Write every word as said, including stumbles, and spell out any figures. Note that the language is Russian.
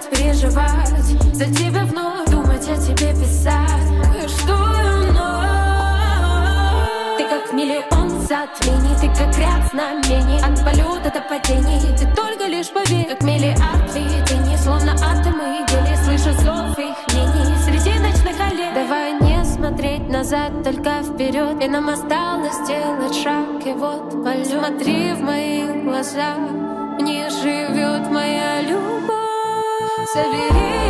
плакать, переживать за тебя вновь, думать о тебе, писать. И что вновь? Ты как миллион затмений, ты как ряд знамений, от полета до падений. Ты только лишь поверь, как миллиард видений, словно атомы и гелий. Слышу зов их мнений среди ночных аллей. Давай не смотреть назад, только вперед. И нам осталось сделать шаг, и вот полет. Смотри в мои глаза, в них живет моя любовь. Собери